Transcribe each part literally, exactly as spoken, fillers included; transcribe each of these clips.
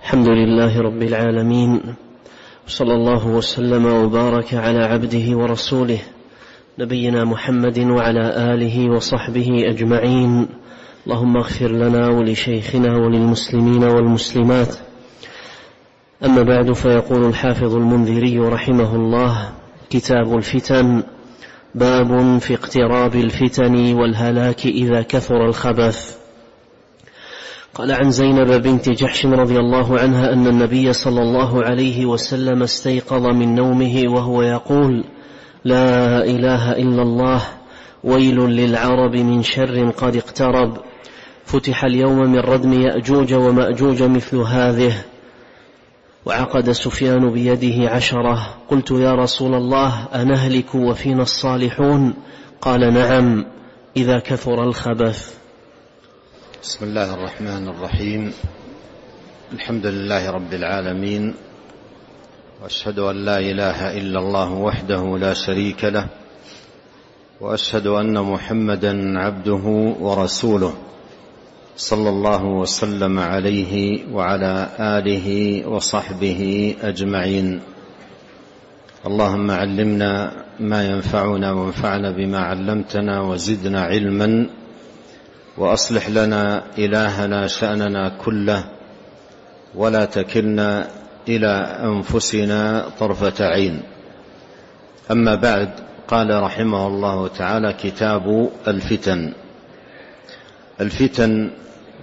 الحمد لله رب العالمين، صلى الله وسلم وبارك على عبده ورسوله نبينا محمد وعلى آله وصحبه أجمعين. اللهم اغفر لنا ولشيخنا وللمسلمين والمسلمات. أما بعد، فيقول الحافظ المنذري رحمه الله: كتاب الفتن، باب في اقتراب الفتن والهلاك إذا كثر الخبث. قال عن زينب بنت جحش رضي الله عنها أن النبي صلى الله عليه وسلم استيقظ من نومه وهو يقول: لا إله إلا الله، ويل للعرب من شر قد اقترب، فتح اليوم من ردم يأجوج ومأجوج مثل هذه، وعقد سفيان بيده عشرة. قلت: يا رسول الله، أنهلك وفينا الصالحون؟ قال: نعم، إذا كثر الخبث. بسم الله الرحمن الرحيم. الحمد لله رب العالمين، وأشهد أن لا إله إلا الله وحده لا شريك له، وأشهد أن محمدا عبده ورسوله، صلى الله وسلم عليه وعلى آله وصحبه أجمعين. اللهم علمنا ما ينفعنا وانفعنا بما علمتنا وزدنا علما، وأصلح لنا إلهنا شأننا كله، ولا تكلنا إلى أنفسنا طرفة عين. أما بعد، قال رحمه الله تعالى: كتاب الفتن. الفتن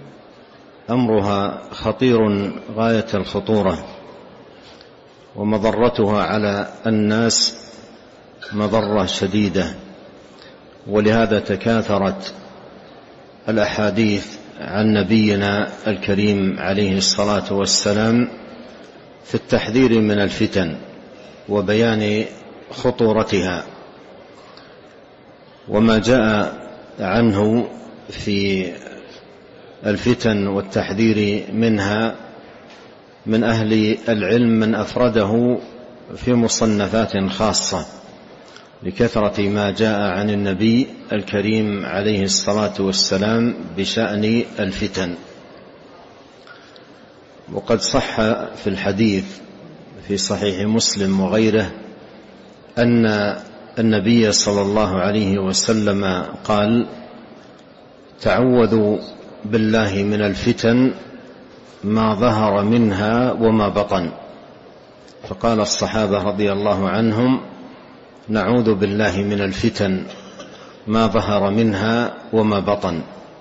أمرها خطير غاية الخطورة، ومضرتها على الناس مضرة شديدة، ولهذا تكاثرت الأحاديث عن نبينا الكريم عليه الصلاة والسلام في التحذير من الفتن وبيان خطورتها. وما جاء عنه في الفتن والتحذير منها من أهل العلم من أفرده في مصنفات خاصة لكثرة ما جاء عن النبي الكريم عليه الصلاة والسلام بشأن الفتن. وقد صح في الحديث في صحيح مسلم وغيره أن النبي صلى الله عليه وسلم قال: تعوذوا بالله من الفتن ما ظهر منها وما بطن. فقال الصحابة رضي الله عنهم: نعوذ بالله من الفتن ما ظهر منها وما بطن.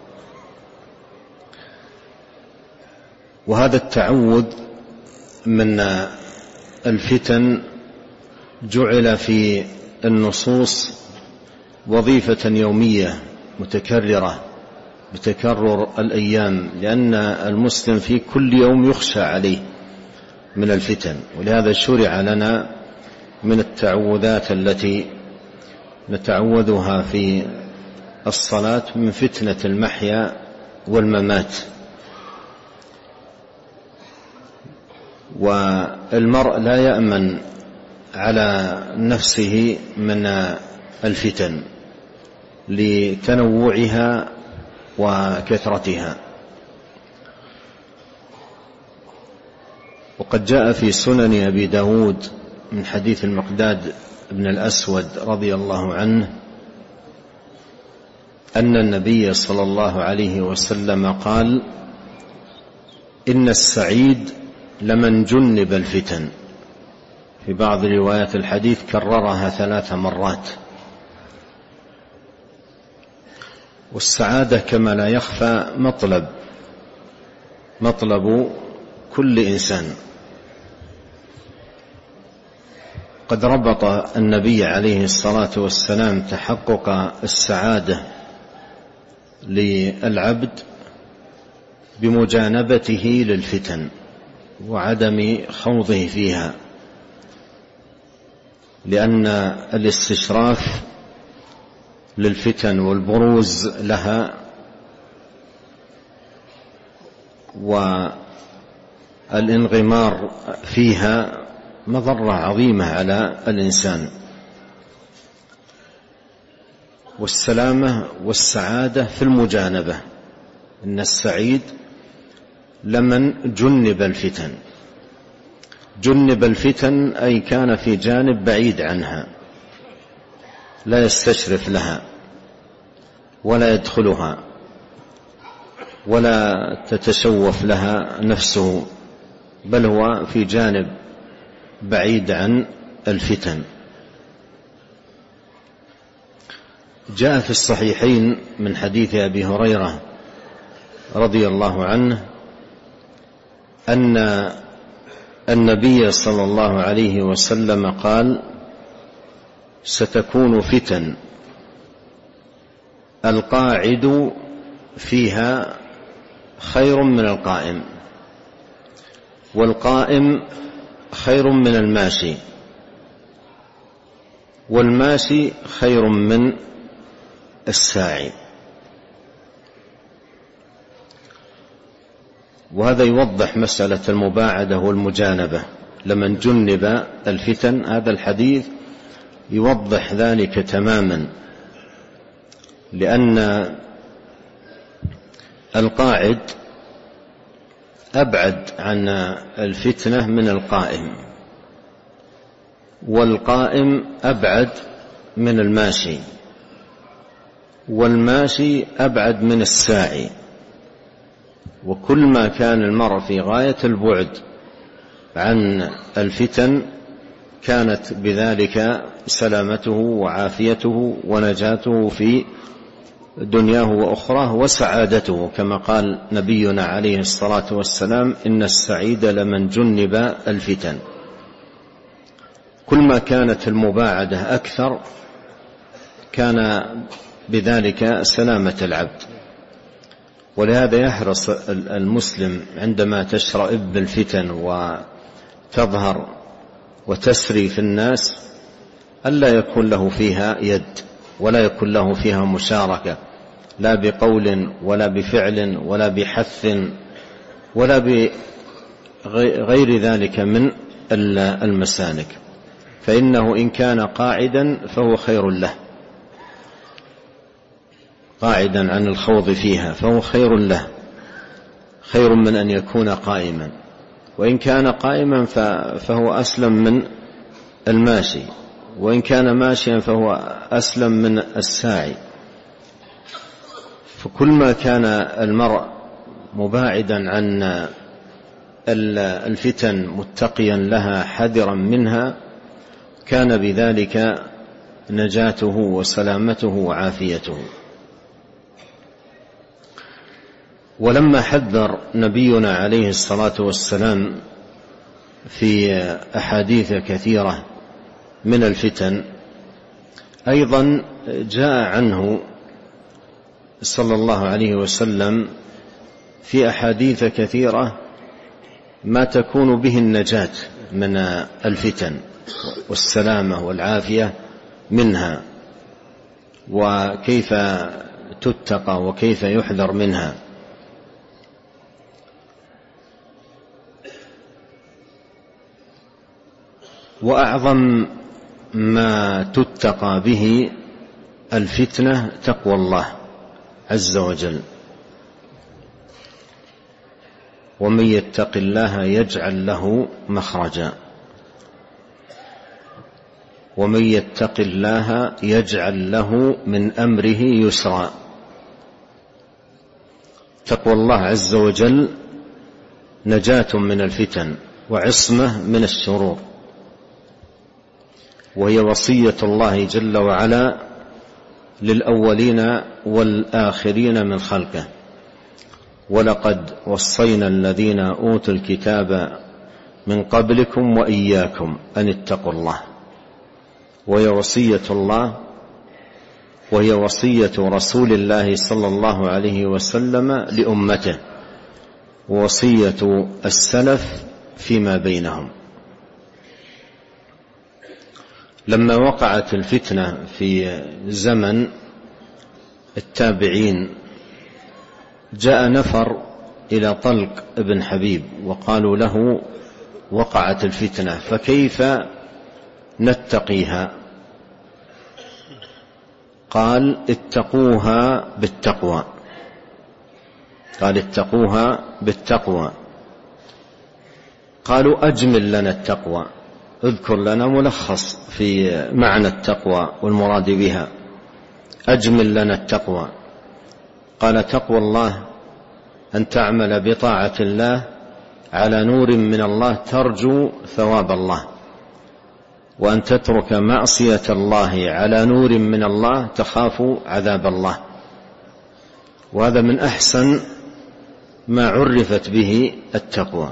وهذا التعوذ من الفتن جعل في النصوص وظيفة يومية متكررة بتكرر الأيام، لأن المسلم في كل يوم يخشى عليه من الفتن، ولهذا شرع لنا من التعوذات التي نتعوذها في الصلاة من فتنة المحيا والممات. والمرء لا يأمن على نفسه من الفتن لتنوعها وكثرتها. وقد جاء في سنن أبي داود من حديث المقداد بن الأسود رضي الله عنه أن النبي صلى الله عليه وسلم قال: إن السعيد لمن جنب الفتن. في بعض روايات الحديث كررها ثلاث مرات. والسعادة كما لا يخفى مطلب مطلب كل إنسان. قد ربط النبي عليه الصلاة والسلام تحقق السعادة للعبد بمجانبته للفتن وعدم خوضه فيها، لأن الاستشراف للفتن والبروز لها والانغمار فيها مضرة عظيمة على الإنسان. والسلامة والسعادة في المجانبة. إن السعيد لمن جنب الفتن. جنب الفتن أي كان في جانب بعيد عنها، لا يستشرف لها ولا يدخلها ولا تتشوف لها نفسه، بل هو في جانب بعيد عن الفتن. جاء في الصحيحين من حديث أبي هريرة رضي الله عنه أن النبي صلى الله عليه وسلم قال: ستكون فتن القاعد فيها خير من القائم، والقائم خير من الماشي، والماشي خير من الساعي. وهذا يوضح مسألة المباعدة والمجانبة لمن جنب الفتن. هذا الحديث يوضح ذلك تماما، لأن القاعد أبعد عن الفتنة من القائم، والقائم أبعد من الماشي، والماشي أبعد من الساعي. وكل ما كان المرء في غاية البعد عن الفتن كانت بذلك سلامته وعافيته ونجاته في دنياه وأخراه وسعادته، كما قال نبينا عليه الصلاة والسلام: إن السعيد لمن جنب الفتن. كل ما كانت المباعدة أكثر كان بذلك سلامة العبد. ولهذا يحرص المسلم عندما تشرئب الفتن وتظهر وتسري في الناس ألا يكون له فيها يد، ولا يكون له فيها مشاركة، لا بقول ولا بفعل ولا بحث ولا بغير ذلك من المسالك. فإنه إن كان قاعدا فهو خير له، قاعدا عن الخوض فيها فهو خير له، خير من أن يكون قائما. وإن كان قائما فهو أسلم من الماشي، وإن كان ماشيا فهو أسلم من الساعي. فكل ما كان المرء مباعدا عن الفتن متقيا لها حذرا منها كان بذلك نجاته وسلامته وعافيته. ولما حذر نبينا عليه الصلاة والسلام في أحاديث كثيرة من الفتن، أيضا جاء عنه صلى الله عليه وسلم في أحاديث كثيرة ما تكون به النجاة من الفتن والسلامة والعافية منها، وكيف تتقى وكيف يحذر منها. وأعظم ما تتقى به الفتنة تقوى الله عز وجل. ومن يتق الله يجعل له مخرجا، ومن يتق الله يجعل له من أمره يسرا. تقوى الله عز وجل نجاة من الفتن وعصمة من الشرور، وهي وصية الله جل وعلا للأولين والآخرين من خلقه: ولقد وصينا الذين أوتوا الكتاب من قبلكم وإياكم أن اتقوا الله. وهي وصية الله، وهي وصية رسول الله صلى الله عليه وسلم لأمته، ووصية السلف فيما بينهم. لما وقعت الفتنة في زمن التابعين جاء نفر إلى طلق ابن حبيب وقالوا له: وقعت الفتنة فكيف نتقيها؟ قال: اتقوها بالتقوى. قال اتقوها بالتقوى. قالوا أجمل لنا التقوى، اذكر لنا ملخص في معنى التقوى والمراد بها. أجمل لنا التقوى. قال تقوى الله أن تعمل بطاعة الله على نور من الله ترجو ثواب الله، وأن تترك معصية الله على نور من الله تخاف عذاب الله. وهذا من أحسن ما عرفت به التقوى.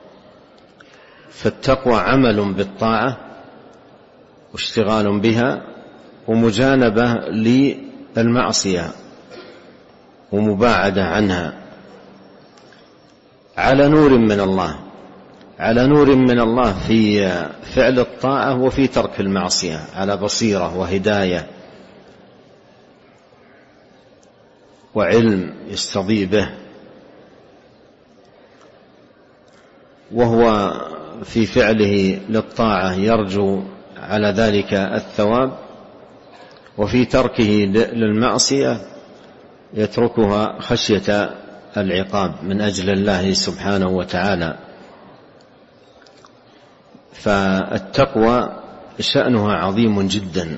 فالتقوى عمل بالطاعة واشتغال بها ومجانبة للمعصية ومباعدة عنها على نور من الله، على نور من الله في فعل الطاعة وفي ترك المعصية، على بصيرة وهداية وعلم يستضيء به، وهو في فعله للطاعة يرجو على ذلك الثواب، وفي تركه للمعصية يتركها خشية العقاب من أجل الله سبحانه وتعالى. فالتقوى شأنها عظيم جدا.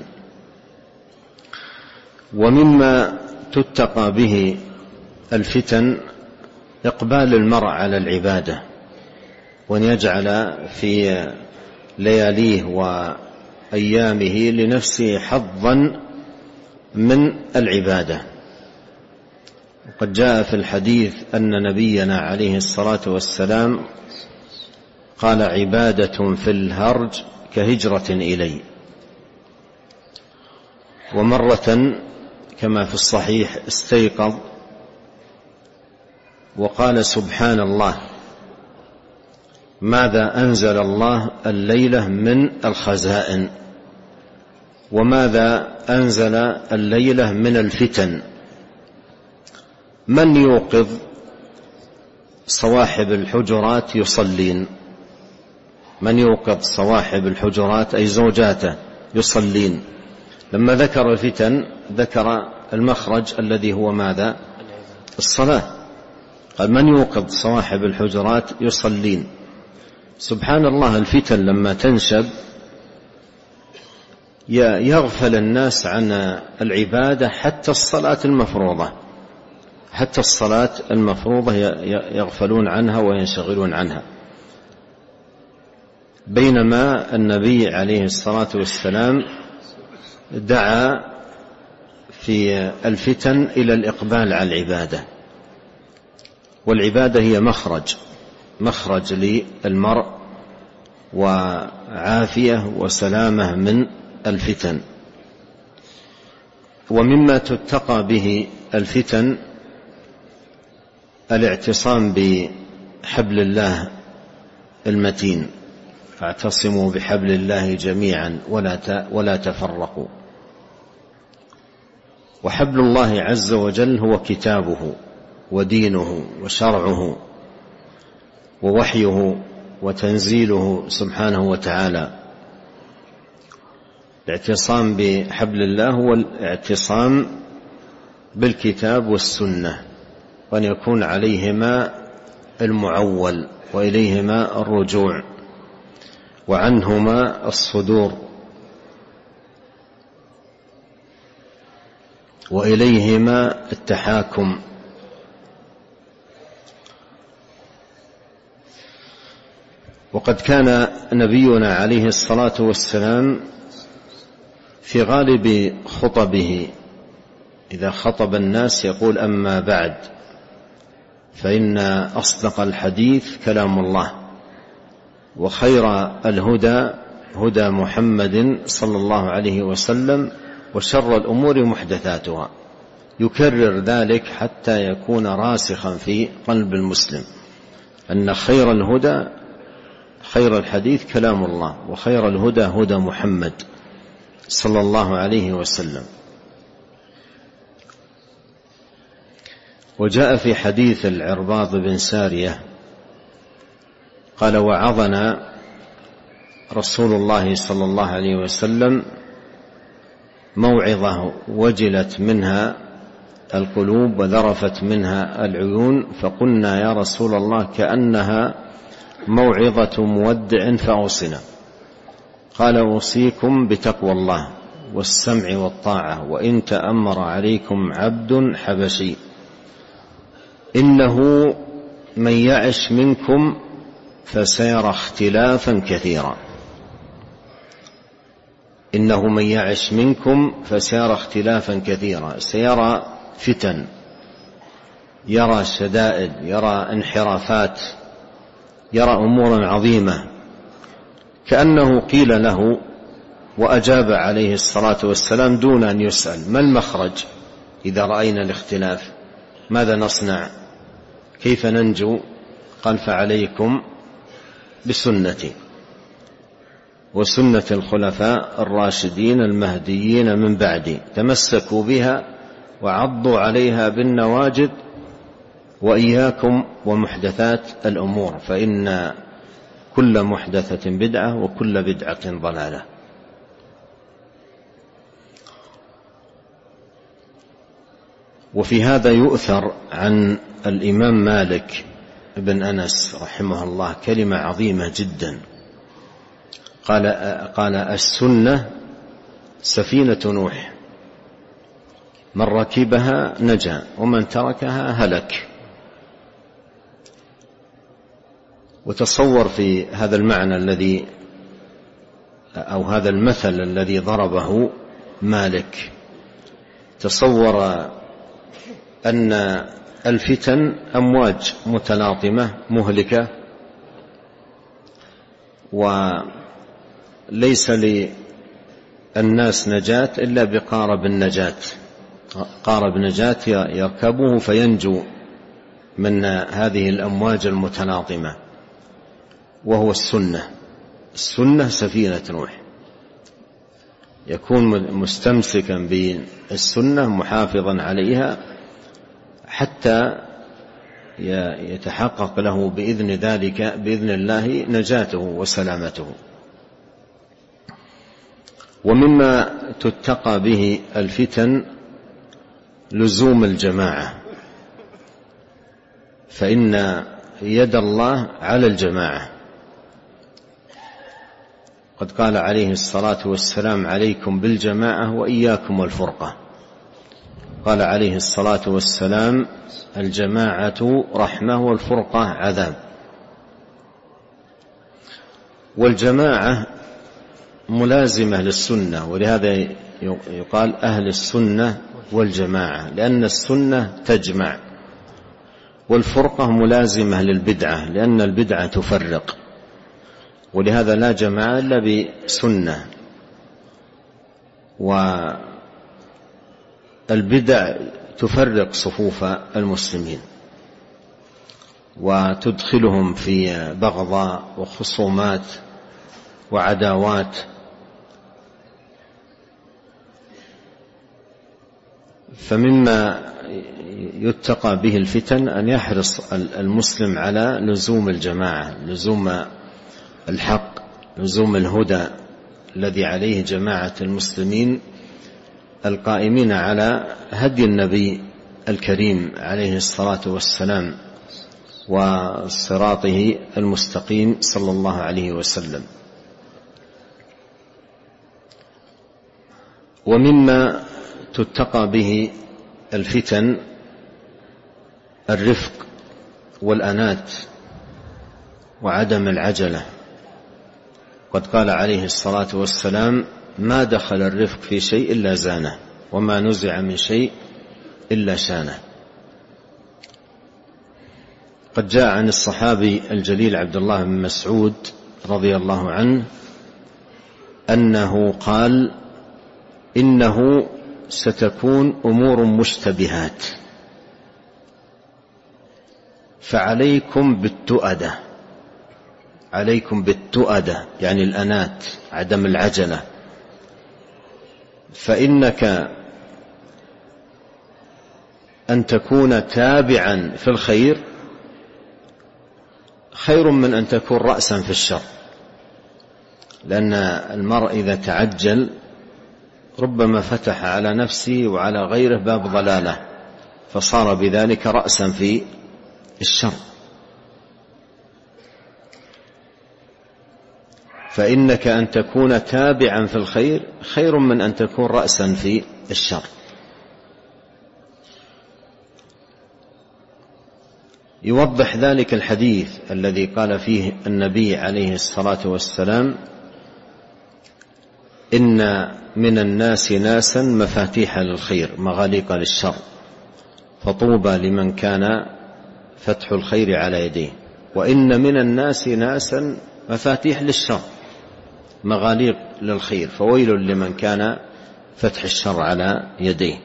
ومما تتقى به الفتن إقبال المرء على العبادة، وأن يجعل في لياليه وأيامه لنفسه حظا من العبادة. وقد جاء في الحديث أن نبينا عليه الصلاة والسلام قال عبادة في الهرج كهجرة إلي. ومرة كما في الصحيح استيقظ وقال سبحان الله ماذا أنزل الله الليلة من الخزائن، وماذا أنزل الليلة من الفتن، من يوقظ صواحب الحجرات يصلين، من يوقظ صواحب الحجرات أي زوجاته يصلين. لما ذكر الفتن ذكر المخرج الذي هو ماذا؟ الصلاة. قال من يوقظ صواحب الحجرات يصلين. سبحان الله، الفتن لما تنشب يغفل الناس عن العبادة، حتى الصلاة المفروضة حتى الصلاة المفروضة يغفلون عنها وينشغلون عنها. بينما النبي عليه الصلاة والسلام دعا في الفتن إلى الإقبال على العبادة، والعبادة هي مخرج مخرج للمرء وعافية وسلامة من الفتن. ومما تتقى به الفتن الاعتصام بحبل الله المتين، فاعتصموا بحبل الله جميعا ولا ولا تفرقوا. وحبل الله عز وجل هو كتابه ودينه وشرعه ووحيه وتنزيله سبحانه وتعالى. الاعتصام بحبل الله هو الاعتصام بالكتاب والسنة، وأن يكون عليهما المعول وإليهما الرجوع وعنهما الصدور وإليهما التحاكم. وقد كان نبينا عليه الصلاة والسلام في غالب خطبه إذا خطب الناس يقول أما بعد فإن أصدق الحديث كلام الله، وخير الهدى هدى محمد صلى الله عليه وسلم، وشر الأمور محدثاتها. يكرر ذلك حتى يكون راسخا في قلب المسلم أن خير الهدى خير الحديث كلام الله، وخير الهدى هدى محمد صلى الله عليه وسلم. وجاء في حديث العرباض بن سارية قال وعظنا رسول الله صلى الله عليه وسلم موعظة وجلت منها القلوب وذرفت منها العيون، فقلنا يا رسول الله كأنها موعظة مودع فأوصنا. قال أوصيكم بتقوى الله والسمع والطاعة وإن تأمر عليكم عبد حبشي إنه من يعش منكم فسيرى اختلافا كثيرا. إنه من يعش منكم فسيرى اختلافا كثيرا، سيرى فتن، يرى شدائد، يرى انحرافات، يرى أمورا عظيمة. كأنه قيل له وأجاب عليه الصلاة والسلام دون أن يسأل: ما المخرج إذا رأينا الاختلاف؟ ماذا نصنع؟ كيف ننجو؟ قال: فعليكم بسنتي وسنة الخلفاء الراشدين المهديين من بعدي، تمسكوا بها وعضوا عليها بالنواجذ، وإياكم ومحدثات الأمور فإن كل محدثة بدعة وكل بدعة ضلالة. وفي هذا يؤثر عن الإمام مالك بن أنس رحمه الله كلمة عظيمة جدا، قال قال السنة سفينة نوح، من ركبها نجا ومن تركها هلك. وتصور في هذا المعنى الذي أو هذا المثل الذي ضربه مالك، تصور أن الفتن أمواج متلاطمة مهلكة، وليس للناس نجاة إلا بقارب النجاة، قارب نجاة يركبه فينجو من هذه الأمواج المتلاطمة، وهو السنة. السنة سفينة نوح، يكون مستمسكا بالسنة محافظا عليها حتى يتحقق له بإذن ذلك بإذن الله نجاته وسلامته. ومما تتقى به الفتن لزوم الجماعة، فإن يد الله على الجماعة. قد قال عليه الصلاة والسلام: عليكم بالجماعة وإياكم والفرقة. قال عليه الصلاة والسلام: الجماعة رحمة والفرقة عذاب. والجماعة ملازمة للسنة، ولهذا يقال أهل السنة والجماعة، لأن السنة تجمع، والفرقة ملازمة للبدعة لأن البدعة تفرق، ولهذا لا جماعة إلا بسنة. والبدع تفرق صفوف المسلمين وتدخلهم في بغضاء وخصومات وعداوات. فمما يتقى به الفتن أن يحرص المسلم على لزوم الجماعة، لزوم الحق، لزوم الهدى الذي عليه جماعة المسلمين القائمين على هدي النبي الكريم عليه الصلاة والسلام وصراطه المستقيم صلى الله عليه وسلم. ومما تتقى به الفتن الرفق والأنات وعدم العجلة. قد قال عليه الصلاة والسلام: ما دخل الرفق في شيء إلا زانه، وما نزع من شيء إلا شانه. قد جاء عن الصحابي الجليل عبد الله بن مسعود رضي الله عنه أنه قال: إنه ستكون أمور مشتبهات فعليكم بالتؤدة. عليكم بالتؤدة يعني الأنات، عدم العجلة، فإنك أن تكون تابعا في الخير خير من أن تكون رأسا في الشر، لأن المرء إذا تعجل ربما فتح على نفسه وعلى غيره باب ضلالة فصار بذلك رأسا في الشر. فإنك أن تكون تابعا في الخير خير من أن تكون رأسا في الشر. يوضح ذلك الحديث الذي قال فيه النبي عليه الصلاة والسلام: إن من الناس ناسا مفاتيح للخير مغاليق للشر، فطوبى لمن كان فتح الخير على يديه. وإن من الناس ناسا مفاتيح للشر مغاليق للخير، فويل لمن كان فتح الشر على يديه.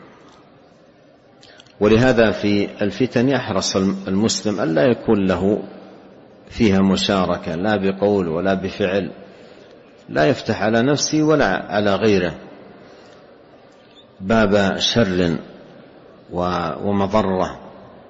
ولهذا في الفتن يحرص المسلم ألا يكون له فيها مشاركة، لا بقول ولا بفعل، لا يفتح على نفسه ولا على غيره باب شر ومضرة.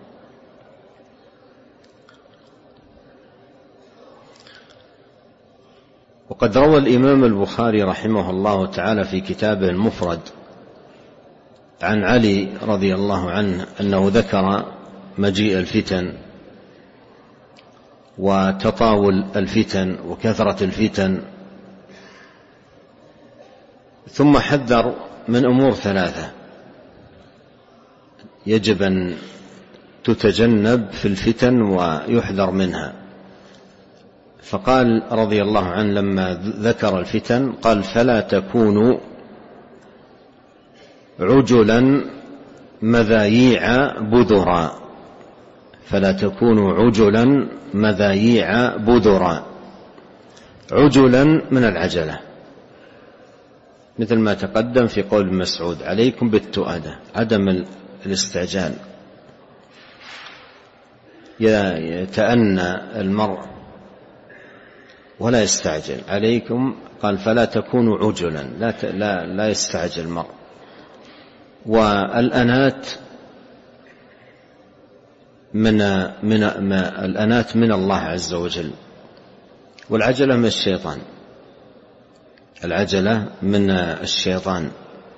وقد روى الإمام البخاري رحمه الله تعالى في كتابه المفرد عن علي رضي الله عنه أنه ذكر مجيء الفتن وتطاول الفتن وكثرة الفتن، ثم حذر من أمور ثلاثة يجب أن تتجنب في الفتن ويحذر منها. فقال رضي الله عنه لما ذكر الفتن قال: فلا تكونوا عجلا مذاييع بذرا. فلا تكونوا عجلا مذاييع بذرا. عجلا من العجلة، مثل ما تقدم في قول ابن مسعود: عليكم بالتؤدة، عدم الاستعجال. يتأنى المرء ولا يستعجل. عليكم قال فلا تكونوا عجلا، لا لا لا يستعجل المرء. والأنات من من الأنات من الله عز وجل، والعجلة من الشيطان. العجلة من الشيطان،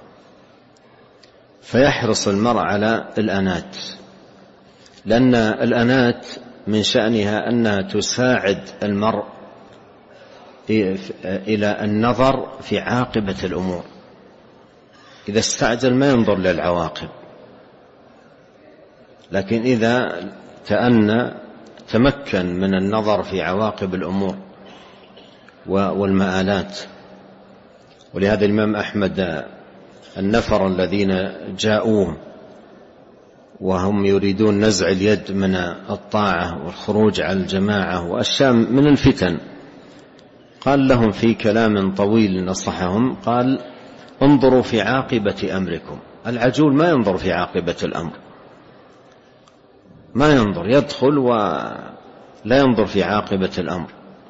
فيحرص المرء على الأنات، لأن الأنات من شأنها أنها تساعد المرء إلى النظر في عاقبة الأمور. إذا استعجل ما ينظر للعواقب، لكن إذا تأنى تمكن من النظر في عواقب الأمور والمآلات. ولهذا الإمام أحمد النفر الذين جاءوه وهم يريدون نزع اليد من الطاعة والخروج على الجماعة وأشياء من الفتن، قال لهم في كلام طويل نصحهم، قال: انظروا في عاقبة أمركم. العجول ما ينظر في عاقبة الأمر، ما ينظر، يدخل ولا ينظر في عاقبة الأمر.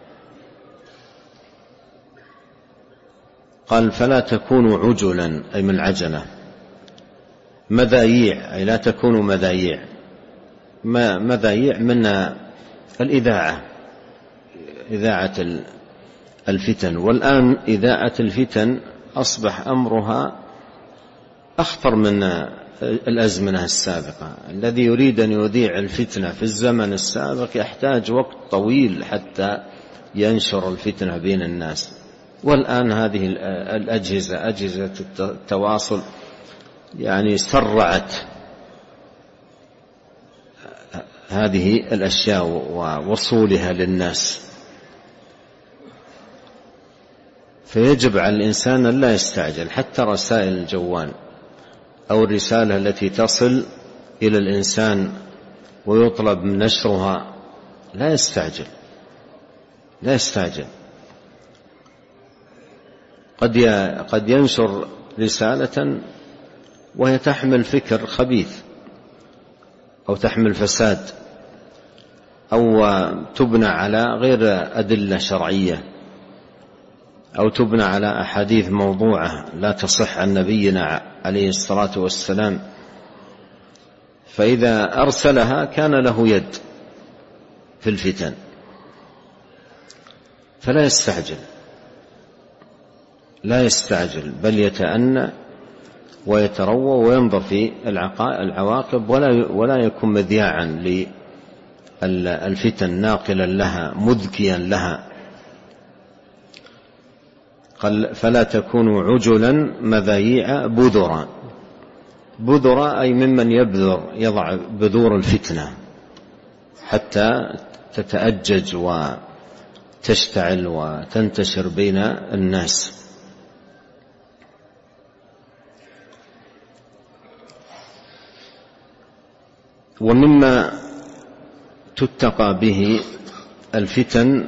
قال: فلا تكونوا عجلا، أي من العجلة. مذاييع، أي لا تكونوا مذاييع. مذاييع من الإذاعة، إذاعة الفتن. والآن إذاعة الفتن أصبح أمرها أخطر من الأزمنة السابقة. الذي يريد أن يذيع الفتنة في الزمن السابق يحتاج وقت طويل حتى ينشر الفتنة بين الناس. والآن هذه الأجهزة، أجهزة التواصل، يعني سرعت هذه الأشياء ووصولها للناس. فيجب على الإنسان أن لا يستعجل. حتى رسائل الجوال أو الرسالة التي تصل إلى الإنسان ويطلب من نشرها لا يستعجل، لا يستعجل. قد قد ينشر رسالة وهي تحمل فكر خبيث أو تحمل فساد أو تبنى على غير أدلة شرعية أو تبنى على أحاديث موضوعة لا تصح عن نبينا عليه الصلاة والسلام. فإذا أرسلها كان له يد في الفتن، فلا يستعجل، لا يستعجل، بل يتأنى ويتروى وينظر في العواقب ولا يكون مذياعا للفتن ناقلا لها مذكيا لها. قال فلا تكونوا عجلا مذايع بذرا. بذرا أي ممن يبذر يضع بذور الفتنة حتى تتأجج وتشتعل وتنتشر بين الناس. ومما تتقى به الفتن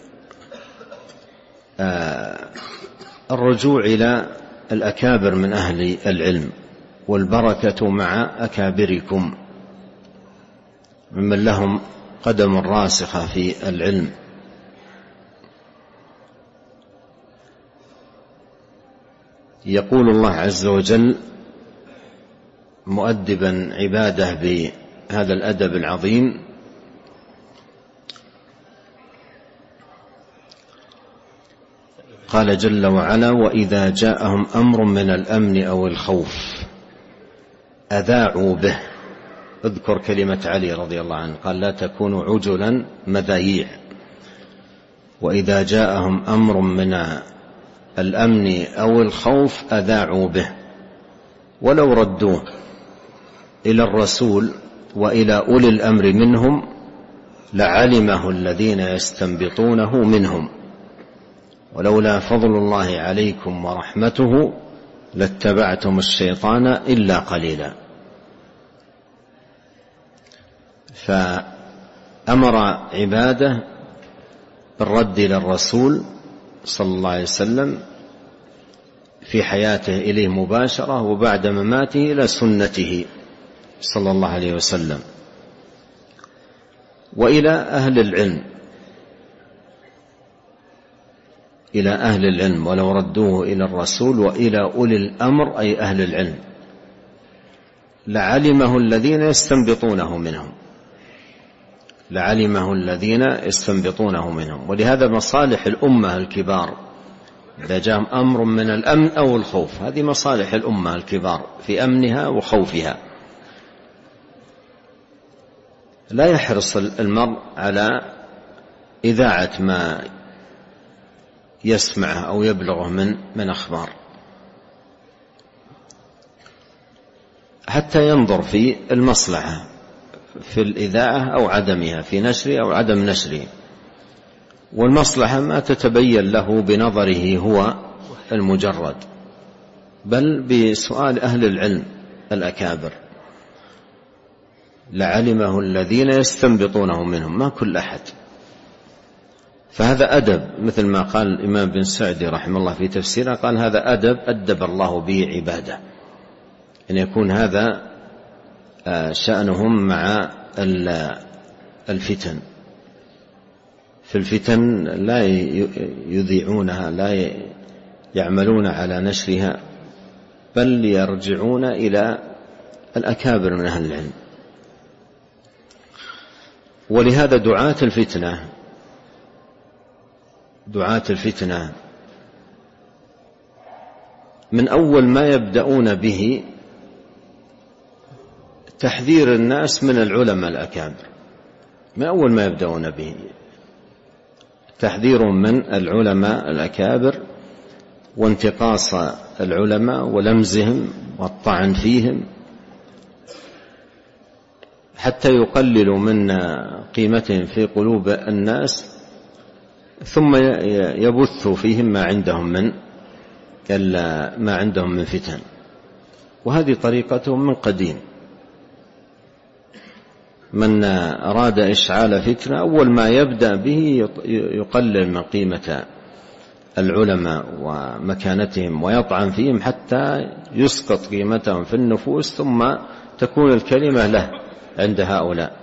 الرجوع إلى الأكابر من أهل العلم، والبركة مع أكابركم ممن لهم قدم راسخة في العلم. يقول الله عز وجل مؤدبا عباده بهذا الأدب العظيم: قال جل وعلا: وإذا جاءهم أمر من الأمن أو الخوف أذاعوا به. اذكر كلمة علي رضي الله عنه، قال: لا تكونوا عجلا مذايع. وإذا جاءهم أمر من الأمن أو الخوف أذاعوا به، ولو ردوه إلى الرسول وإلى أولي الأمر منهم لعلمه الذين يستنبطونه منهم ولولا فضل الله عليكم ورحمته لاتبعتم الشيطان إلا قليلا. فأمر عباده بالرد إلى الرسول صلى الله عليه وسلم في حياته إليه مباشرة، وبعد مماته إلى سنته صلى الله عليه وسلم، وإلى أهل العلم إلى أهل العلم ولو ردوه إلى الرسول وإلى أولي الأمر أي أهل العلم لعلمه الذين يستنبطونه منهم لعلمه الذين يستنبطونه منهم. ولهذا مصالح الأمة الكبار إذا جاء أمر من الأمن أو الخوف، هذه مصالح الأمة الكبار في أمنها وخوفها. لا يحرص المرء على إذاعة ما يسمعه أو يبلغه من من أخبار، حتى ينظر في المصلحة في الإذاعة أو عدمها، في نشر أو عدم نشره، والمصلحة ما تتبين له بنظره هو المجرد، بل بسؤال أهل العلم الأكابر لعلمه الذين يستنبطونه منهم، ما كل أحد. فهذا أدب، مثل ما قال الإمام بن سعدي رحمه الله في تفسيره، قال: هذا أدب أدب الله به عباده، أن يكون هذا شأنهم مع الفتن. في الفتن لا يذيعونها، لا يعملون على نشرها، بل يرجعون إلى الأكابر من أهل العلم. ولهذا دعاة الفتنة دعاة الفتنة من أول ما يبدأون به تحذير الناس من العلماء الأكابر، من أول ما يبدأون به تحذير من العلماء الأكابر وانتقاص العلماء ولمزهم والطعن فيهم، حتى يقللوا من قيمتهم في قلوب الناس، ثم يبثوا فيهم ما عندهم من ما عندهم من فتن. وهذه طريقتهم من قديم. من أراد إشعال فتنة أول ما يبدأ به يقلل من قيمة العلماء ومكانتهم ويطعن فيهم حتى يسقط قيمتهم في النفوس، ثم تكون الكلمة له عند هؤلاء.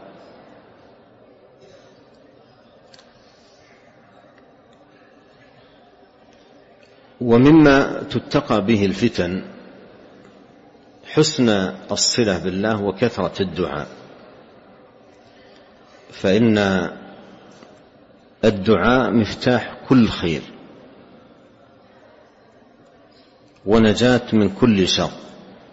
ومما تتقى به الفتن حسن الصلة بالله وكثرة الدعاء، فإن الدعاء مفتاح كل خير ونجاة من كل شر.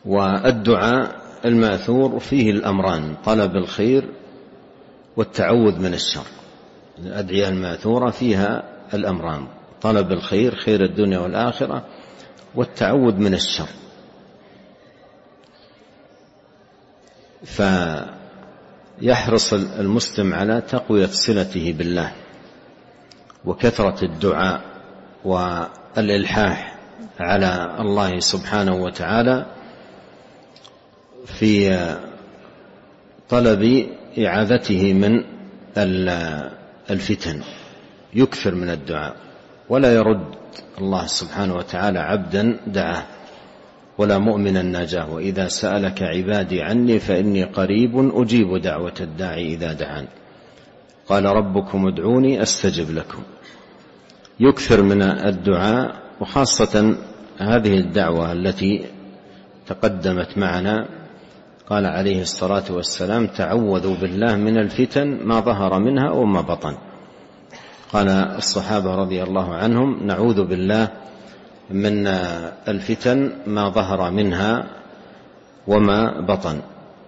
والدعاء الماثور فيه الأمران: طلب الخير والتعوذ من الشر. الأدعية الماثورة فيها الأمران: طلب الخير، خير الدنيا والآخرة، والتعوذ من الشر. فيحرص المسلم على تقوية صلته بالله وكثرة الدعاء والإلحاح على الله سبحانه وتعالى في طلب إعاذته من الفتن. يكثر من الدعاء، ولا يرد الله سبحانه وتعالى عبدا دعاه ولا مؤمنا ناجاه: وإذا سألك عبادي عني فإني قريب أجيب دعوة الداعي إذا دعان، قال ربكم ادعوني أستجب لكم. يكثر من الدعاء، وخاصة هذه الدعوة التي تقدمت معنا. قال عليه الصلاة والسلام: تعوذوا بالله من الفتن ما ظهر منها وما بطن. قال الصحابة رضي الله عنهم: نعوذ بالله من الفتن ما ظهر منها وما بطن.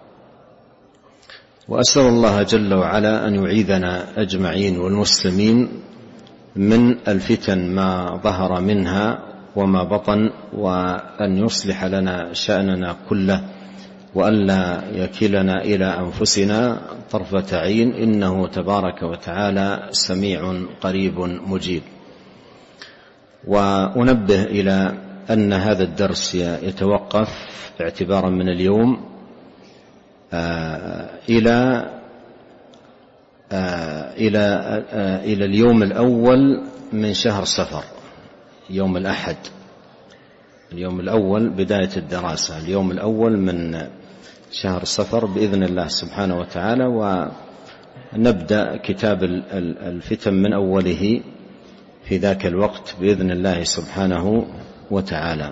وأسأل الله جل وعلا أن يعيذنا أجمعين والمسلمين من الفتن ما ظهر منها وما بطن، وأن يصلح لنا شأننا كله، وألا يكلنا إلى أنفسنا طرفة عين، إنه تبارك وتعالى سميع قريب مجيب. وأنبه إلى أن هذا الدرس يتوقف اعتبارا من اليوم إلى إلى إلى اليوم الأول من شهر صفر، يوم الأحد، اليوم الأول بداية الدراسة، اليوم الأول من شهر صفر بإذن الله سبحانه وتعالى. ونبدأ كتاب الفتن من أوله في ذاك الوقت بإذن الله سبحانه وتعالى.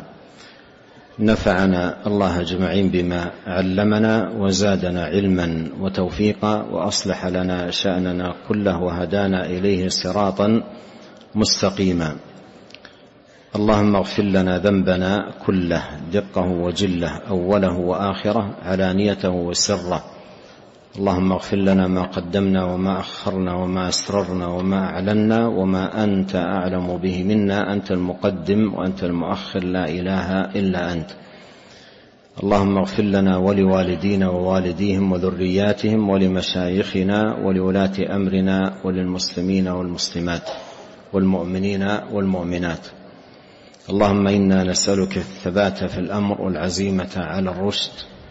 نفعنا الله أجمعين بما علمنا، وزادنا علما وتوفيقا، وأصلح لنا شأننا كله، وهدانا إليه صراطا مستقيما. اللهم اغفر لنا ذنبنا كله، دقه وجله، أوله وآخره، علانيته وسره. اللهم اغفر لنا ما قدمنا وما أخرنا وما أسررنا وما أعلنا وما أنت أعلم به منا. أنت المقدم وأنت المؤخر، لا إله إلا أنت. اللهم اغفر لنا ولوالدينا ووالديهم وذرياتهم ولمشايخنا ولولاة أمرنا وللمسلمين والمسلمات والمؤمنين والمؤمنات. اللهم إنا نسألك الثبات في الأمر والعزيمة على الرشد،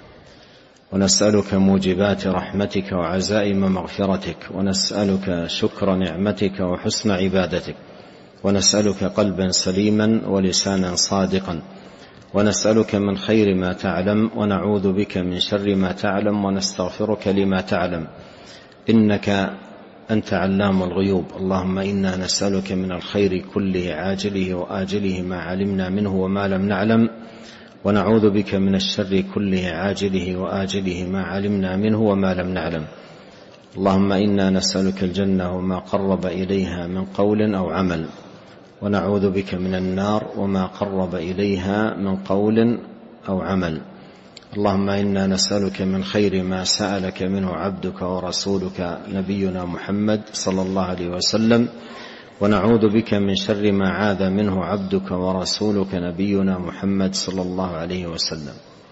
ونسألك موجبات رحمتك وعزائم مغفرتك، ونسألك شكر نعمتك وحسن عبادتك، ونسألك قلبا سليما ولسانا صادقا، ونسألك من خير ما تعلم، ونعوذ بك من شر ما تعلم، ونستغفرك لما تعلم، إنك أنت علام الغيوب. اللهم إنا نسألك من الخير كله عاجله وآجله ما علمنا منه وما لم نعلم، ونعوذ بك من الشر كله عاجله وآجله ما علمنا منه وما لم نعلم. اللهم إنا نسألك الجنة وما قرب إليها من قول أو عمل، ونعوذ بك من النار وما قرب إليها من قول أو عمل. اللهم إنا نسألك من خير ما سألك منه عبدك ورسولك نبينا محمد صلى الله عليه وسلم، ونعوذ بك من شر ما عاذ منه عبدك ورسولك نبينا محمد صلى الله عليه وسلم.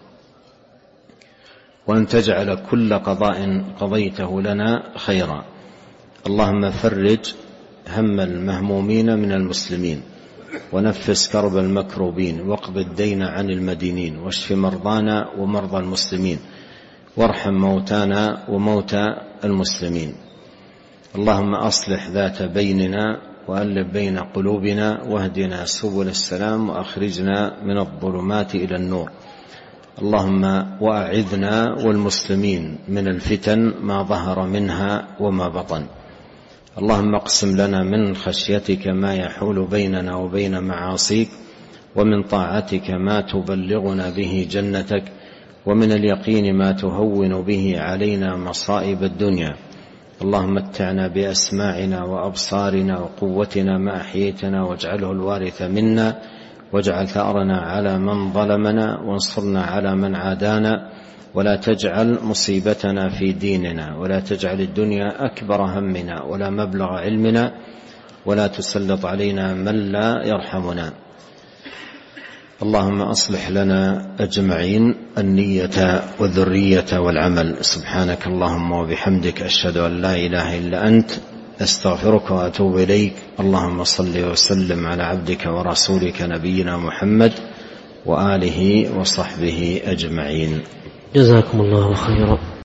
وأن تجعل كل قضاء قضيته لنا خيرا. اللهم فرج هم المهمومين من المسلمين، ونفس كرب المكروبين، واقض الدين عن المدينين، واشف مرضانا ومرضى المسلمين، وارحم موتانا وموتى المسلمين. اللهم أصلح ذات بيننا، وألف بين قلوبنا، واهدنا سبل السلام، وأخرجنا من الظلمات إلى النور. اللهم وأعذنا والمسلمين من الفتن ما ظهر منها وما بطن. اللهم اقسم لنا من خشيتك ما يحول بيننا وبين معاصيك، ومن طاعتك ما تبلغنا به جنتك، ومن اليقين ما تهون به علينا مصائب الدنيا. اللهم متعنا بأسماعنا وأبصارنا وقوتنا ما أحييتنا، واجعله الوارث منا، واجعل ثأرنا على من ظلمنا وانصرنا على من عادانا ولا تجعل مصيبتنا في ديننا ولا تجعل الدنيا أكبر همنا ولا مبلغ علمنا ولا تسلط علينا من لا يرحمنا. اللهم أصلح لنا أجمعين النية والذرية والعمل. سبحانك اللهم وبحمدك أشهد أن لا إله إلا أنت أستغفرك وأتوب إليك. اللهم صل وسلم على عبدك ورسولك نبينا محمد وآله وصحبه أجمعين. جزاكم الله خيرا.